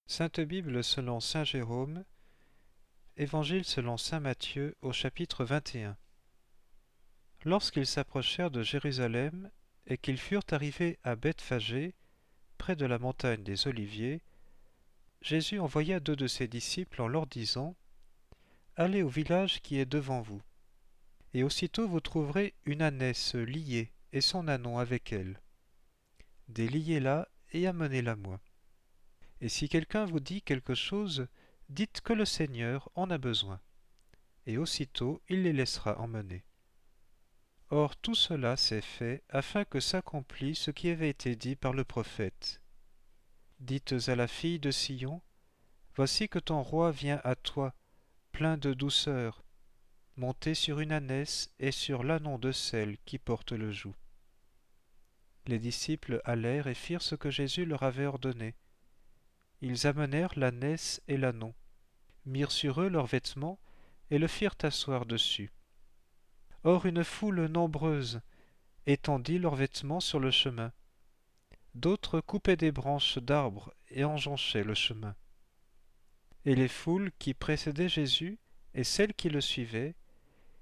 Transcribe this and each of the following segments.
Sainte Bible selon saint Jérôme, Évangile selon saint Matthieu au chapitre 21. Lorsqu'ils s'approchèrent de Jérusalem et qu'ils furent arrivés à Bethphagée, près de la montagne des Oliviers, Jésus envoya 2 de ses disciples en leur disant : Allez au village qui est devant vous, et aussitôt vous trouverez une ânesse liée et son ânon avec elle. Déliez-la et amenez-la moi. Et si quelqu'un vous dit quelque chose, dites que le Seigneur en a besoin, et aussitôt il les laissera emmener. Or tout cela s'est fait afin que s'accomplisse ce qui avait été dit par le prophète. Dites à la fille de Sion : Voici que ton roi vient à toi, plein de douceur, monté sur une ânesse et sur l'ânon de celle qui porte le joug. Les disciples allèrent et firent ce que Jésus leur avait ordonné. Ils amenèrent l'ânesse et l'ânon, mirent sur eux leurs vêtements et le firent asseoir dessus. Or une foule nombreuse étendit leurs vêtements sur le chemin. D'autres coupaient des branches d'arbres et enjonchaient le chemin. Et les foules qui précédaient Jésus et celles qui le suivaient criaient :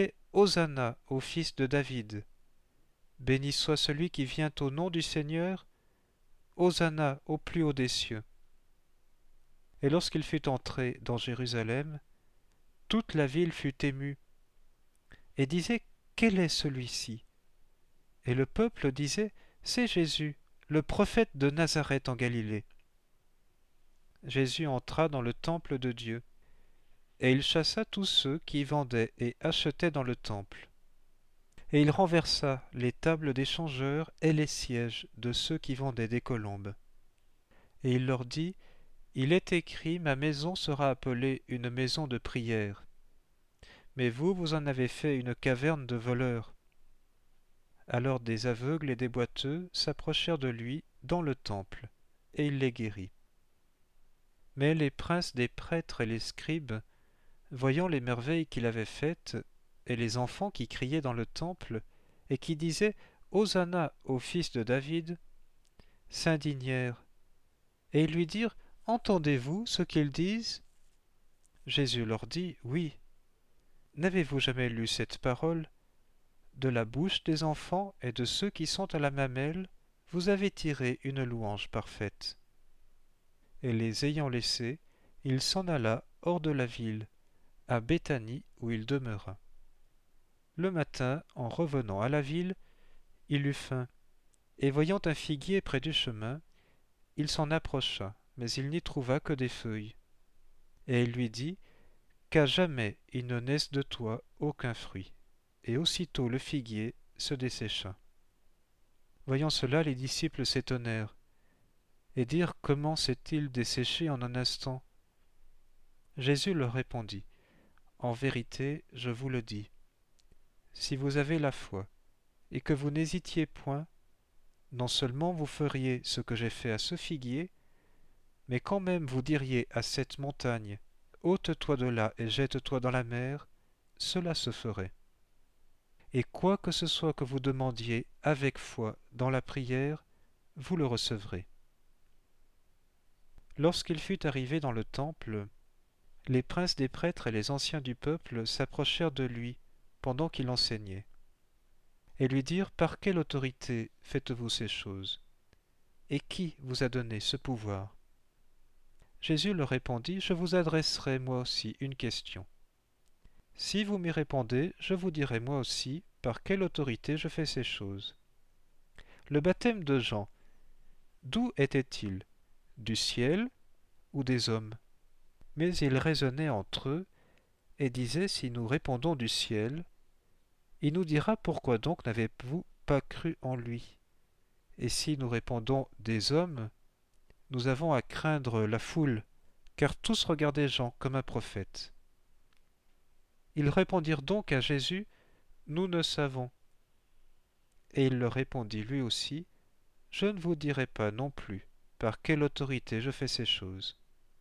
Hosanna au fils de David. Béni soit celui qui vient au nom du Seigneur. Hosanna au plus haut des cieux. Et lorsqu'il fut entré dans Jérusalem, toute la ville fut émue, et disait : Quel est celui-ci ? Et le peuple disait : C'est Jésus, le prophète de Nazareth en Galilée. Jésus entra dans le temple de Dieu, et il chassa tous ceux qui vendaient et achetaient dans le temple. Et il renversa les tables des changeurs et les sièges de ceux qui vendaient des colombes. Et il leur dit : Il est écrit : Ma maison sera appelée une maison de prière. Mais vous, vous en avez fait une caverne de voleurs. Alors des aveugles et des boiteux s'approchèrent de lui dans le temple, et il les guérit. Mais les princes des prêtres et les scribes, voyant les merveilles qu'il avait faites, et les enfants qui criaient dans le temple, et qui disaient : Hosanna au fils de David, s'indignèrent, et ils lui dirent : Entendez-vous ce qu'ils disent ? Jésus leur dit : Oui. N'avez-vous jamais lu cette parole ? De la bouche des enfants et de ceux qui sont à la mamelle, vous avez tiré une louange parfaite. Et les ayant laissés, il s'en alla hors de la ville, à Béthanie où il demeura. Le matin, en revenant à la ville, il eut faim, et voyant un figuier près du chemin, il s'en approcha, mais il n'y trouva que des feuilles. Et il lui dit : Qu'à jamais il ne naisse de toi aucun fruit. Et aussitôt le figuier se dessécha. Voyant cela, les disciples s'étonnèrent, et dirent : Comment s'est-il desséché en un instant ? Jésus leur répondit : En vérité, je vous le dis, si vous avez la foi, et que vous n'hésitiez point, non seulement vous feriez ce que j'ai fait à ce figuier, mais quand même vous diriez à cette montagne : ôte-toi de là et jette-toi dans la mer, cela se ferait. Et quoi que ce soit que vous demandiez avec foi dans la prière, vous le recevrez. Lorsqu'il fut arrivé dans le temple, les princes des prêtres et les anciens du peuple s'approchèrent de lui pendant qu'il enseignait, et lui dirent : Par quelle autorité faites-vous ces choses ? Et qui vous a donné ce pouvoir ? Jésus leur répondit : Je vous adresserai moi aussi une question. Si vous m'y répondez, je vous dirai moi aussi par quelle autorité je fais ces choses. Le baptême de Jean, d'où était-il ? Du ciel ou des hommes ? Mais ils raisonnaient entre eux et disaient : Si nous répondons du ciel, il nous dira : Pourquoi donc n'avez-vous pas cru en lui ? Et si nous répondons des hommes, nous avons à craindre la foule, car tous regardaient Jean comme un prophète. Ils répondirent donc à Jésus : Nous ne savons. Et il leur répondit lui aussi : Je ne vous dirai pas non plus par quelle autorité je fais ces choses.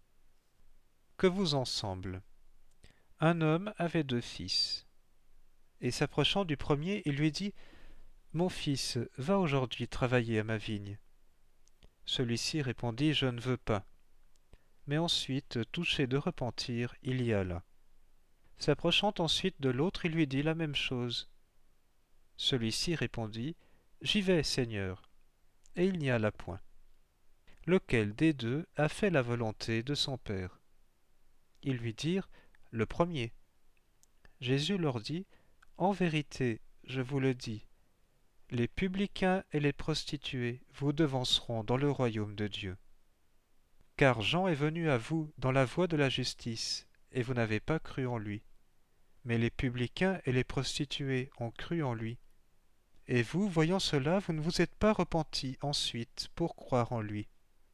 Que vous en semble ? Un homme avait 2 fils. Et s'approchant du premier, il lui dit : Mon fils, va aujourd'hui travailler à ma vigne. Celui-ci répondit : Je ne veux pas. mais ensuite, touché de repentir, il y alla. S'approchant ensuite de l'autre, il lui dit la même chose. Celui-ci répondit, J'y vais, Seigneur, et il n'y alla point. Lequel des deux a fait la volonté de son Père? Ils lui dirent, Le premier. Jésus leur dit, En vérité, je vous le dis, les publicains et les prostituées vous devanceront dans le royaume de Dieu. Car Jean est venu à vous dans la voie de la justice, et vous n'avez pas cru en lui. Mais les publicains et les prostituées ont cru en lui. Et vous, voyant cela, vous ne vous êtes pas repentis ensuite pour croire en lui.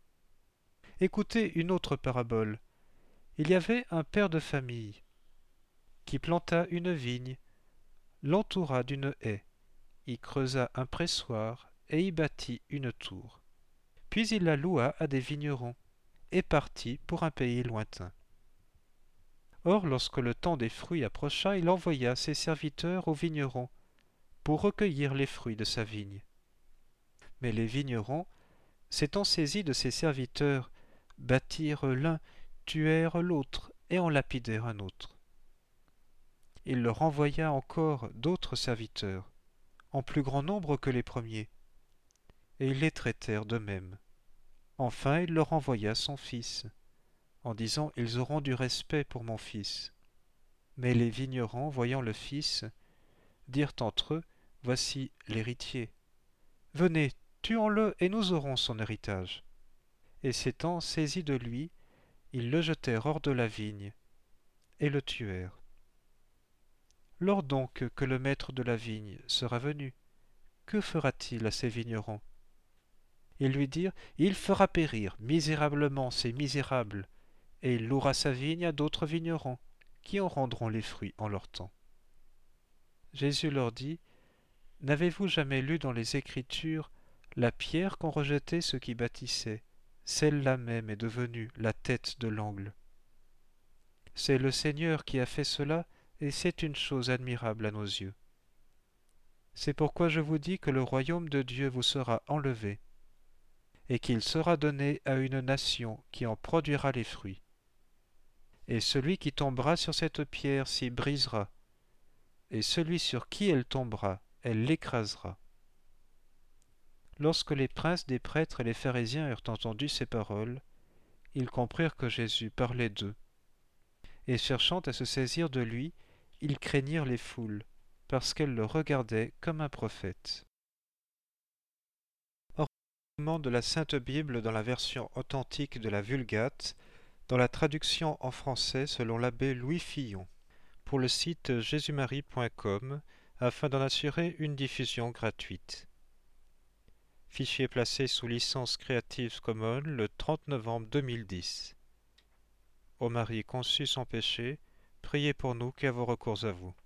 Écoutez une autre parabole. Il y avait un père de famille qui planta une vigne, l'entoura d'une haie, y creusa un pressoir et y bâtit une tour. Puis il la loua à des vignerons et partit pour un pays lointain. Or, lorsque le temps des fruits approcha, il envoya ses serviteurs aux vignerons pour recueillir les fruits de sa vigne. Mais les vignerons, s'étant saisis de ses serviteurs, battirent l'un, tuèrent l'autre et en lapidèrent un autre. Il leur envoya encore d'autres serviteurs, en plus grand nombre que les premiers, et ils les traitèrent de même. Enfin, il leur envoya son fils, en disant, Ils auront du respect pour mon fils. Mais les vignerons, voyant le fils, dirent entre eux, Voici l'héritier. Venez, tuons-le et nous aurons son héritage. Et s'étant saisis de lui, ils le jetèrent hors de la vigne et le tuèrent. Lors donc que le maître de la vigne sera venu, que fera-t-il à ces vignerons? Ils lui dirent, Il fera périr misérablement ces misérables, et il louera sa vigne à d'autres vignerons, qui en rendront les fruits en leur temps. Jésus leur dit, N'avez-vous jamais lu dans les Écritures la pierre qu'ont rejetée ceux qui bâtissaient, celle-là même est devenue la tête de l'angle. C'est le Seigneur qui a fait cela, et c'est une chose admirable à nos yeux. C'est pourquoi je vous dis que le royaume de Dieu vous sera enlevé, et qu'il sera donné à une nation qui en produira les fruits. Et celui qui tombera sur cette pierre s'y brisera, et celui sur qui elle tombera, elle l'écrasera. Lorsque les princes des prêtres et les pharisiens eurent entendu ces paroles, ils comprirent que Jésus parlait d'eux. Et cherchant à se saisir de lui, ils craignirent les foules, parce qu'elles le regardaient comme un prophète. Enregistrement de la Sainte Bible dans la version authentique de la Vulgate, dans la traduction en français selon l'abbé Louis Fillon, pour le site jésusmarie.com, afin d'en assurer une diffusion gratuite. Fichier placé sous licence Creative Commons le 30 novembre 2010. Ô Marie conçue sans péché, priez pour nous qui avons recours à vous.